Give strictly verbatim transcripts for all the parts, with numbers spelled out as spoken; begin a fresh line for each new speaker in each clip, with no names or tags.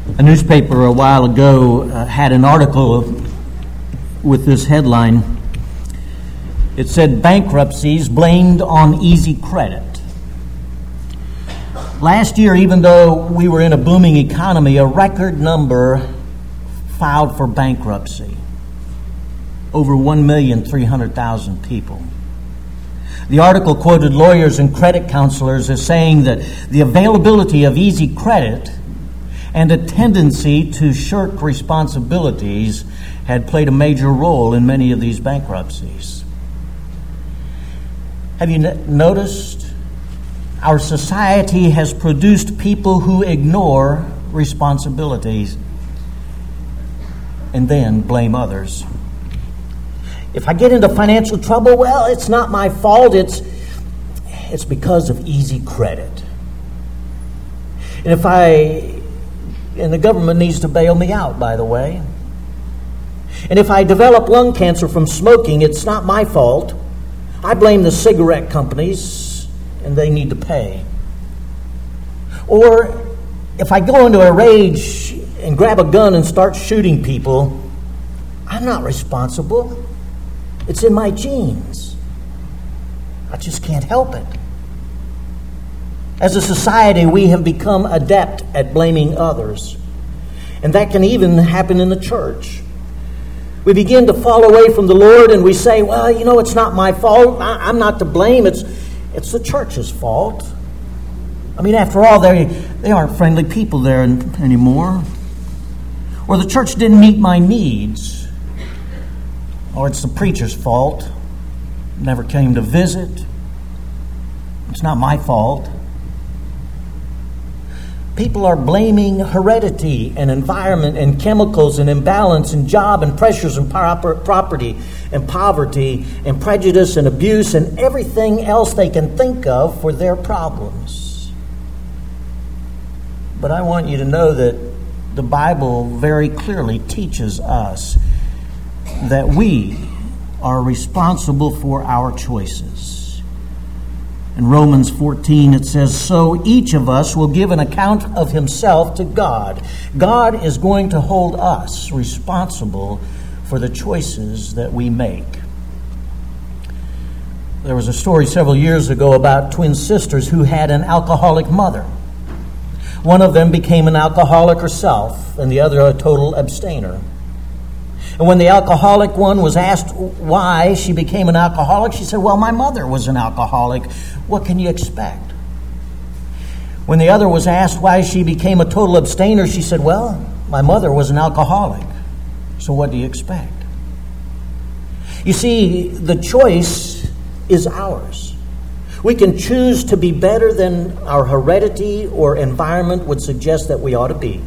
A newspaper a while ago uh, had an article with this headline. It said, "Bankruptcies blamed on easy credit." Last year, even though we were in a booming economy, a record number filed for bankruptcy. Over one million three hundred thousand people. The article quoted lawyers and credit counselors as saying that the availability of easy credit and a tendency to shirk responsibilities had played a major role in many of these bankruptcies. Have you n- noticed? Our society has produced people who ignore responsibilities and then blame others. If I get into financial trouble, well, it's not my fault. It's, it's because of easy credit. And if I... And the government needs to bail me out, by the way. And if I develop lung cancer from smoking, it's not my fault. I blame the cigarette companies, and they need to pay. Or if I go into a rage and grab a gun and start shooting people, I'm not responsible. It's in my genes. I just can't help it. As a society, we have become adept at blaming others. And that can even happen in the church. We begin to fall away from the Lord and we say, well, you know, it's not my fault. I'm not to blame. It's it's the church's fault. I mean, after all, they, they aren't friendly people there anymore. Or the church didn't meet my needs. Or it's the preacher's fault. Never came to visit. It's not my fault. People are blaming heredity and environment and chemicals and imbalance and job and pressures and property and poverty and prejudice and abuse and everything else they can think of for their problems. But I want you to know that the Bible very clearly teaches us that we are responsible for our choices. In Romans fourteen, it says, "So each of us will give an account of himself to God." God is going to hold us responsible for the choices that we make. There was a story several years ago about twin sisters who had an alcoholic mother. One of them became an alcoholic herself, and the other a total abstainer. And when the alcoholic one was asked why she became an alcoholic, she said, well, my mother was an alcoholic. What can you expect? When the other was asked why she became a total abstainer, she said, well, my mother was an alcoholic. So what do you expect? You see, the choice is ours. We can choose to be better than our heredity or environment would suggest that we ought to be.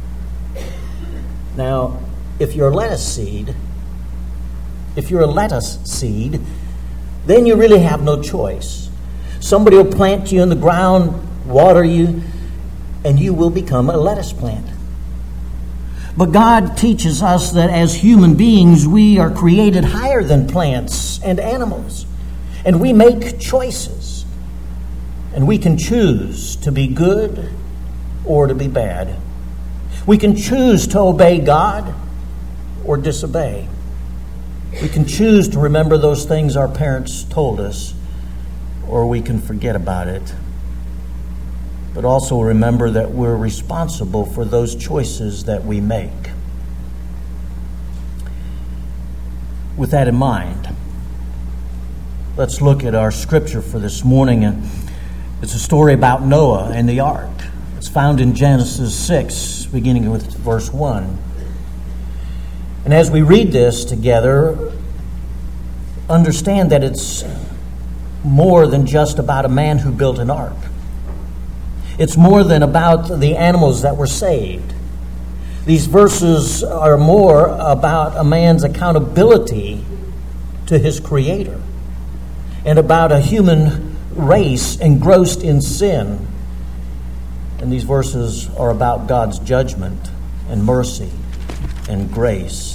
Now, if you're a lettuce seed, if you're a lettuce seed, then you really have no choice. Somebody will plant you in the ground, water you, and you will become a lettuce plant. But God teaches us that as human beings, we are created higher than plants and animals. And we make choices. And we can choose to be good or to be bad. We can choose to obey God or disobey. We can choose to remember those things our parents told us, or we can forget about it. But also remember that we're responsible for those choices that we make. With that in mind, let's look at our scripture for this morning. And it's a story about Noah and the ark. It's found in Genesis six, beginning with verse one. And as we read this together, understand that it's more than just about a man who built an ark. It's more than about the animals that were saved. These verses are more about a man's accountability to his Creator and about a human race engrossed in sin. And these verses are about God's judgment and mercy and grace.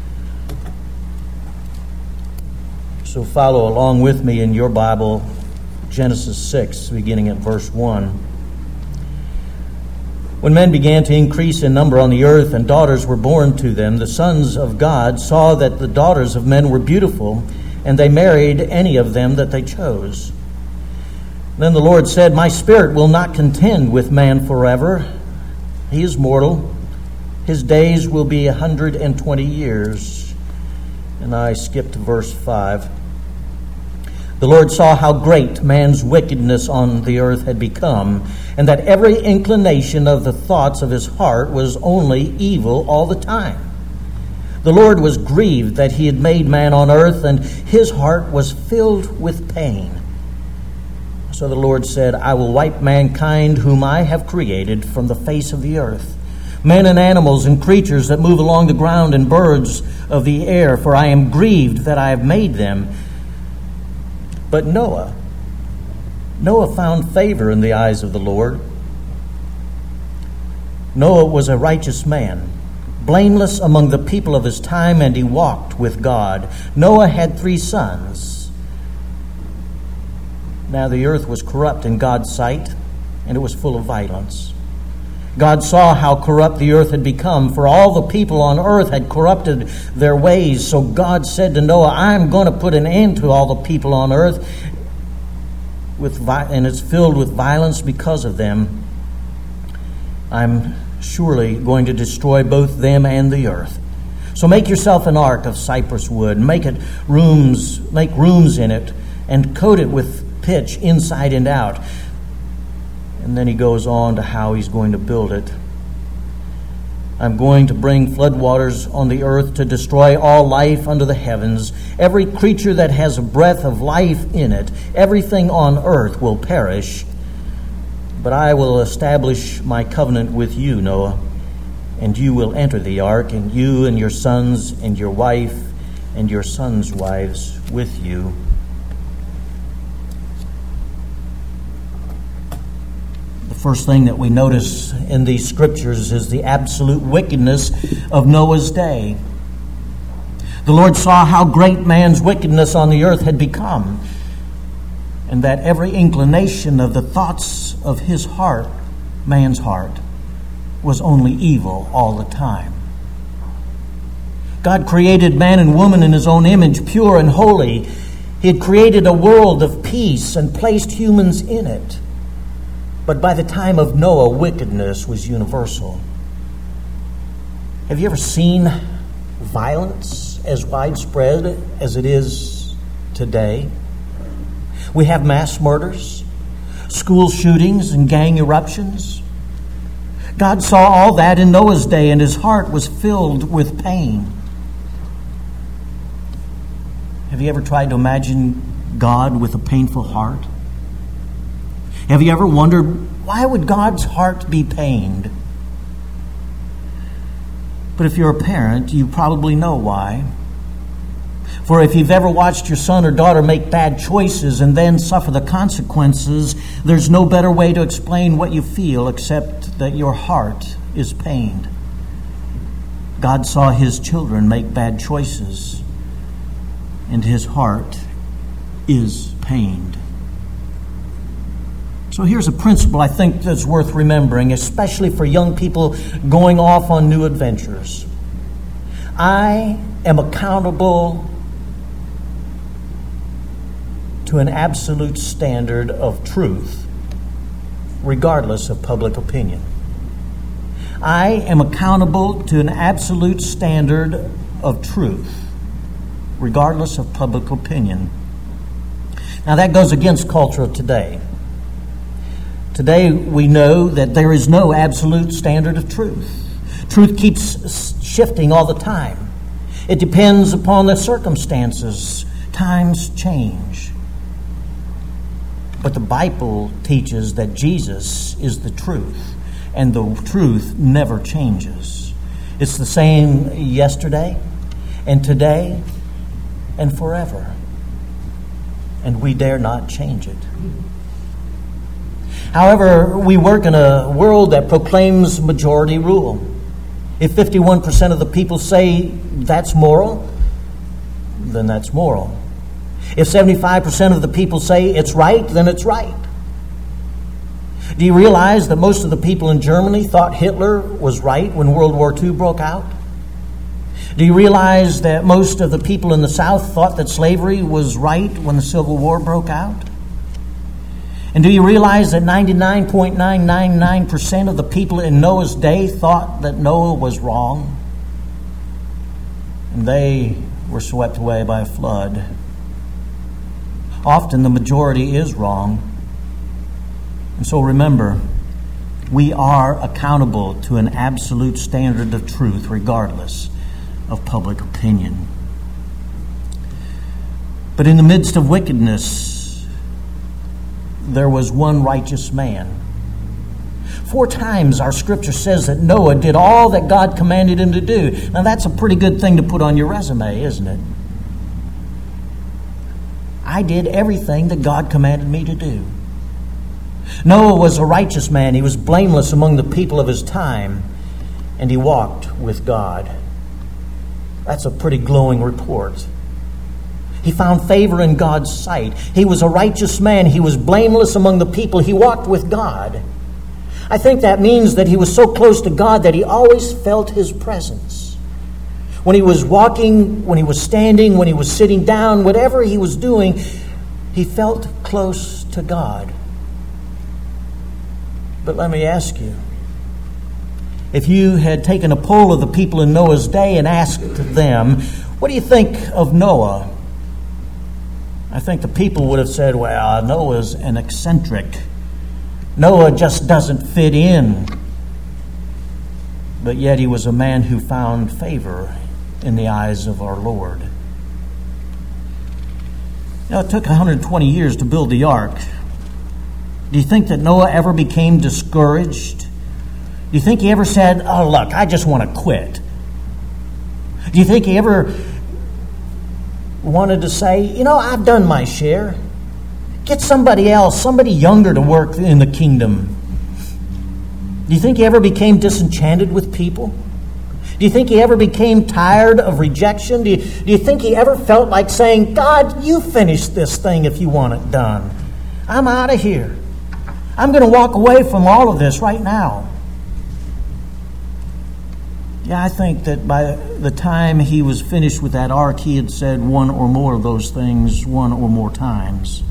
So follow along with me in your Bible, Genesis six, beginning at verse one. When men began to increase in number on the earth and daughters were born to them, the sons of God saw that the daughters of men were beautiful, and they married any of them that they chose. Then the Lord said, My spirit will not contend with man forever. He is mortal. His days will be a hundred and twenty years. And I skipped to verse five. The Lord saw how great man's wickedness on the earth had become, and that every inclination of the thoughts of his heart was only evil all the time. The Lord was grieved that he had made man on earth, and his heart was filled with pain. So the Lord said, I will wipe mankind whom I have created from the face of the earth, men and animals and creatures that move along the ground and birds of the air, for I am grieved that I have made them. But Noah, Noah found favor in the eyes of the Lord. Noah was a righteous man, blameless among the people of his time, and he walked with God. Noah had three sons. Now the earth was corrupt in God's sight, and it was full of violence. God saw how corrupt the earth had become, for all the people on earth had corrupted their ways. So God said to Noah, I'm going to put an end to all the people on earth, with vi- and it's filled with violence because of them. I'm surely going to destroy both them and the earth. So make yourself an ark of cypress wood, make it rooms, make rooms in it, and coat it with pitch inside and out. And then he goes on to how he's going to build it. I'm going to bring floodwaters on the earth to destroy all life under the heavens. Every creature that has a breath of life in it, everything on earth will perish. But I will establish my covenant with you, Noah, and you will enter the ark, and you and your sons and your wife and your sons' wives with you. First thing that we notice in these scriptures is the absolute wickedness of Noah's day. The Lord saw how great man's wickedness on the earth had become, and that every inclination of the thoughts of his heart, man's heart, was only evil all the time. God created man and woman in his own image, pure and holy. He had created a world of peace and placed humans in it. But by the time of Noah, wickedness was universal. Have you ever seen violence as widespread as it is today? We have mass murders, school shootings, and gang eruptions. God saw all that in Noah's day, and his heart was filled with pain. Have you ever tried to imagine God with a painful heart? Have you ever wondered, why would God's heart be pained? But if you're a parent, you probably know why. For if you've ever watched your son or daughter make bad choices and then suffer the consequences, there's no better way to explain what you feel except that your heart is pained. God saw his children make bad choices, and his heart is pained. So here's a principle I think that's worth remembering, especially for young people going off on new adventures. I am accountable to an absolute standard of truth, regardless of public opinion. I am accountable to an absolute standard of truth, regardless of public opinion. Now that goes against culture today. Today we know that there is no absolute standard of truth. Truth keeps shifting all the time. It depends upon the circumstances. Times change. But the Bible teaches that Jesus is the truth, and the truth never changes. It's the same yesterday and today and forever. And we dare not change it. However, we work in a world that proclaims majority rule. If fifty-one percent of the people say that's moral, then that's moral. If seventy-five percent of the people say it's right, then it's right. Do you realize that most of the people in Germany thought Hitler was right when World War Two broke out? Do you realize that most of the people in the South thought that slavery was right when the Civil War broke out? And do you realize that ninety-nine point nine nine nine percent of the people in Noah's day thought that Noah was wrong? And they were swept away by a flood. Often the majority is wrong. And so remember, we are accountable to an absolute standard of truth regardless of public opinion. But in the midst of wickedness, there was one righteous man. Four times our scripture says that Noah did all that God commanded him to do. Now that's a pretty good thing to put on your resume, isn't it? I did everything that God commanded me to do. Noah was a righteous man. He was blameless among the people of his time, and he walked with God. That's a pretty glowing report. He found favor in God's sight. He was a righteous man. He was blameless among the people. He walked with God. I think that means that he was so close to God that he always felt his presence. When he was walking, when he was standing, when he was sitting down, whatever he was doing, he felt close to God. But let me ask you, if you had taken a poll of the people in Noah's day and asked them, what do you think of Noah? I think the people would have said, well, Noah's an eccentric. Noah just doesn't fit in. But yet he was a man who found favor in the eyes of our Lord. Now, it took one hundred twenty years to build the ark. Do you think that Noah ever became discouraged? Do you think he ever said, oh, look, I just want to quit? Do you think he ever wanted to say, you know, I've done my share. Get somebody else, somebody younger to work in the kingdom? Do you think he ever became disenchanted with people? Do you think he ever became tired of rejection? Do you, do you think he ever felt like saying, God, you finish this thing if you want it done. I'm out of here. I'm going to walk away from all of this right now. Yeah, I think that by the time he was finished with that ark, he had said one or more of those things one or more times.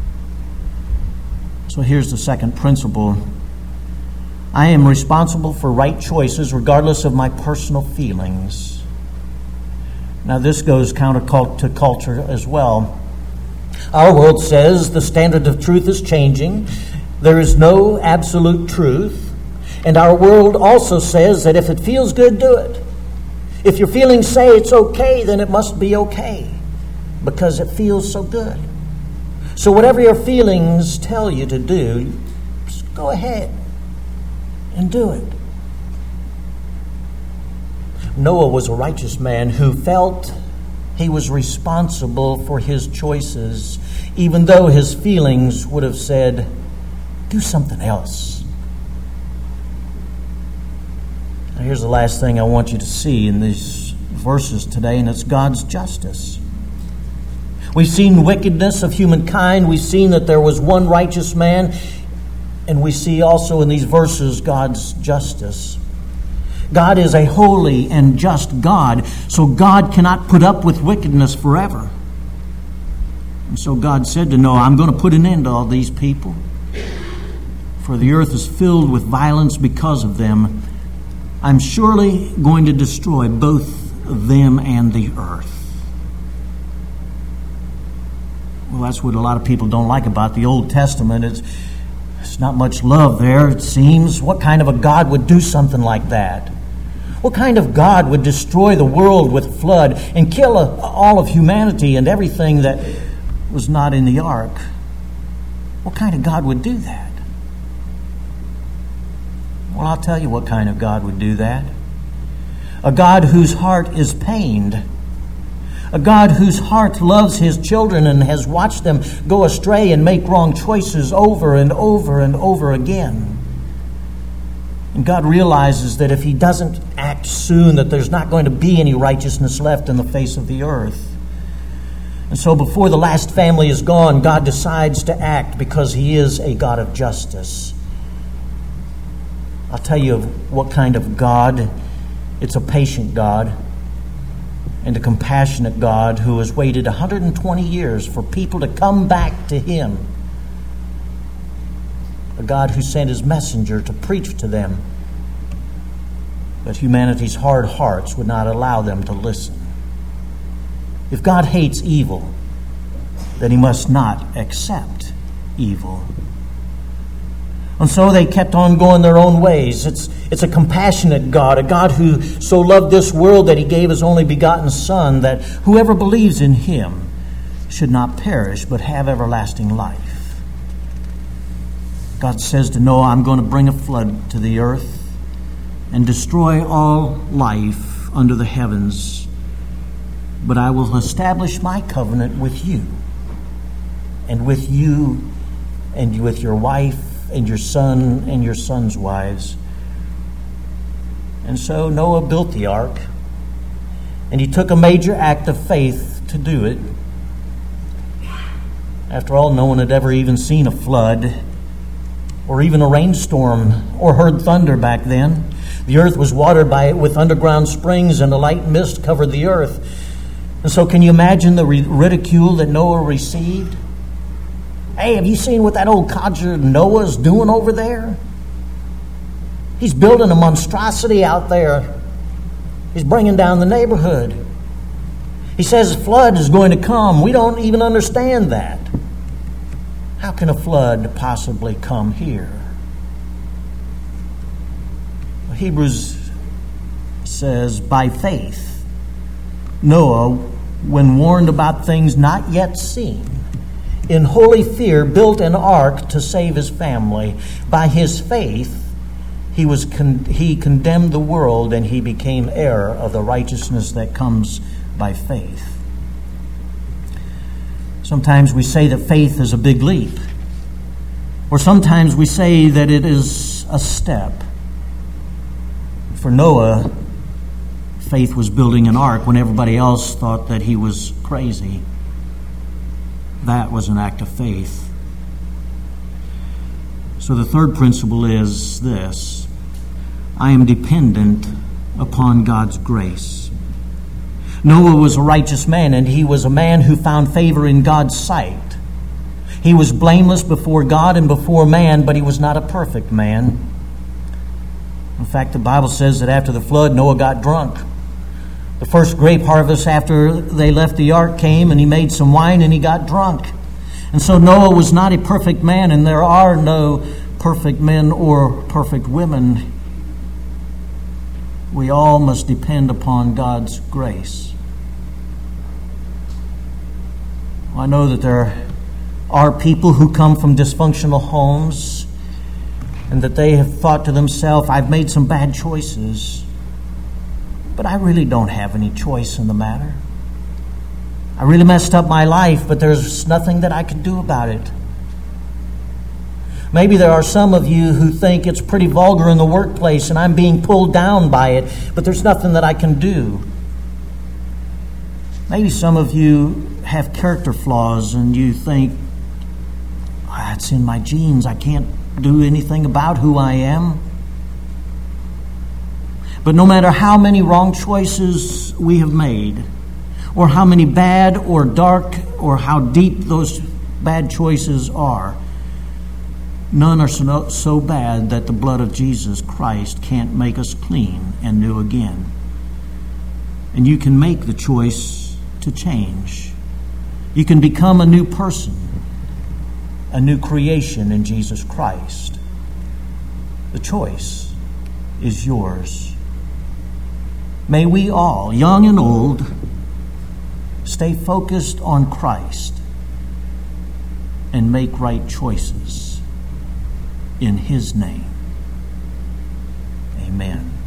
So here's the second principle. I am responsible for right choices regardless of my personal feelings. Now this goes counter to culture as well. Our world says the standard of truth is changing. There is no absolute truth. And our world also says that if it feels good, do it. If your feelings say it's okay, then it must be okay because it feels so good. So whatever your feelings tell you to do, just go ahead and do it. Noah was a righteous man who felt he was responsible for his choices, even though his feelings would have said, do something else. Now here's the last thing I want you to see in these verses today, and it's God's justice. We've seen wickedness of humankind. We've seen that there was one righteous man. And we see also in these verses God's justice. God is a holy and just God, so God cannot put up with wickedness forever. And so God said to Noah, I'm going to put an end to all these people, for the earth is filled with violence because of them. I'm surely going to destroy both them and the earth. Well, that's what a lot of people don't like about the Old Testament. It's, it's not much love there, it seems. What kind of a God would do something like that? What kind of God would destroy the world with flood and kill all of humanity and everything that was not in the ark? What kind of God would do that? Well, I'll tell you what kind of God would do that. A God whose heart is pained. A God whose heart loves his children and has watched them go astray and make wrong choices over and over and over again. And God realizes that if he doesn't act soon, that there's not going to be any righteousness left in the face of the earth. And so before the last family is gone, God decides to act because he is a God of justice. I'll tell you of what kind of God. It's a patient God and a compassionate God who has waited one hundred twenty years for people to come back to Him. A God who sent His messenger to preach to them, but humanity's hard hearts would not allow them to listen. If God hates evil, then He must not accept evil. And so they kept on going their own ways. It's, it's a compassionate God, a God who so loved this world that He gave His only begotten Son, that whoever believes in Him should not perish but have everlasting life. God says to Noah, I'm going to bring a flood to the earth and destroy all life under the heavens, but I will establish my covenant with you, and with you, and with your wife, and your son, and your son's wives. And so Noah built the ark, and he took a major act of faith to do it. After all, no one had ever even seen a flood, or even a rainstorm, or heard thunder back then. The earth was watered by it with underground springs, and a light mist covered the earth. And so can you imagine the ridicule that Noah received? Hey, have you seen what that old codger Noah's doing over there? He's building a monstrosity out there. He's bringing down the neighborhood. He says a flood is going to come. We don't even understand that. How can a flood possibly come here? Well, Hebrews says, by faith, Noah, when warned about things not yet seen, in holy fear built an ark to save his family. By his faith, he was con- he condemned the world, and he became heir of the righteousness that comes by faith. Sometimes we say that faith is a big leap, or sometimes we say that it is a step. For Noah, faith was building an ark when everybody else thought that he was crazy. That was an act of faith. So the third principle is this: I am dependent upon God's grace. Noah was a righteous man, and he was a man who found favor in God's sight. He was blameless before God and before man, but he was not a perfect man. In fact, the Bible says that after the flood, Noah got drunk. The first grape harvest after they left the ark came, and he made some wine and he got drunk. And so Noah was not a perfect man, and there are no perfect men or perfect women. We all must depend upon God's grace. I know that there are people who come from dysfunctional homes, and that they have thought to themselves, I've made some bad choices, but I really don't have any choice in the matter. I really messed up my life, but there's nothing that I can do about it. Maybe there are some of you who think it's pretty vulgar in the workplace and I'm being pulled down by it, but there's nothing that I can do. Maybe some of you have character flaws and you think, oh, it's in my genes. I can't do anything about who I am. But no matter how many wrong choices we have made, or how many bad or dark or how deep those bad choices are, none are so, so bad that the blood of Jesus Christ can't make us clean and new again. And you can make the choice to change. You can become a new person, a new creation in Jesus Christ. The choice is yours. May we all, young and old, stay focused on Christ and make right choices in His name. Amen.